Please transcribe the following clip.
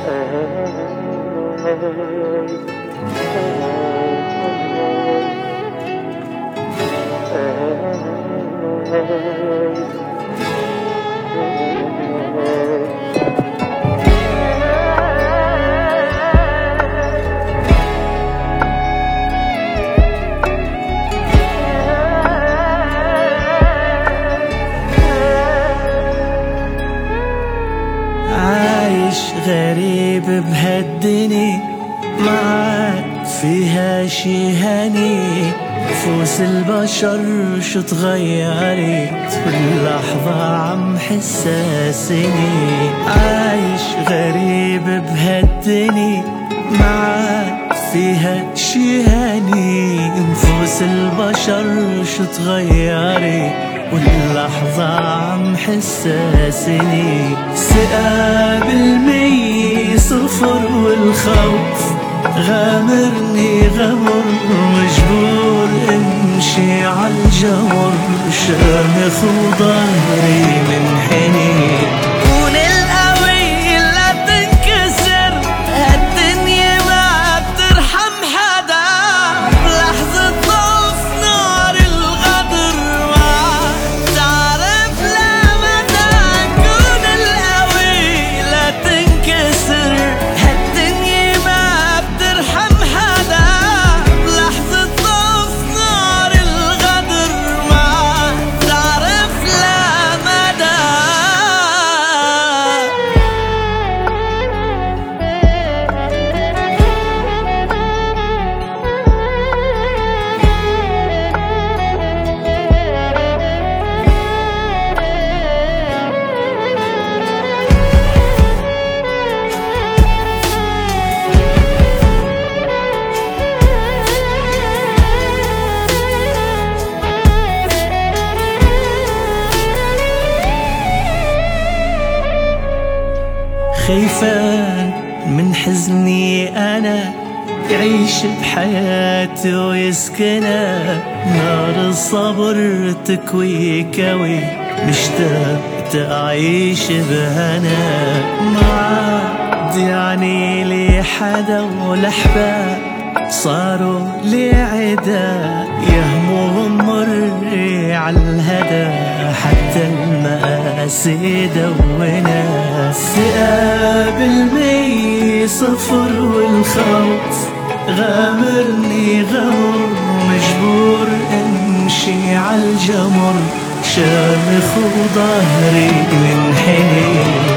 عايش غريب بهالدنيا معاك فيها شي هني. نفوس البشر شو تغيرت باللحظة عم حساسني. عايش غريب بهالدنيا معاك فيها شي هني. نفوس البشر شو تغيرت واللحظة عم حساسني. ثقة بالمية صفر والخوف غامرني غمر. مجبور امشي عالجمر شامخ وظهري منحني. كون القوي لا تنكسر هالدنيا ما بترحم حدا. بلحظة ضعف نار الغدر ما تعرف لا مدى. كون القوي لا تنكسر هالدنيا ما بترحم حدا. بلحظة ضعف نار الغدر ما تعرف لا مدى. خايفان من حزني أنا يعيش بحياتي ويسكنها. نار الصبر تكوي كوي مشتاق تعيش بهنا. ما عاد يعني لي حدا والأحباب صاروا لي عدا. يهمهم مري عالهدى حتى المآسي دونا. ثقة بالمية صفر والخوف غامرني غمر. مجبور امشي عالجمر شامخ وظهري منحني.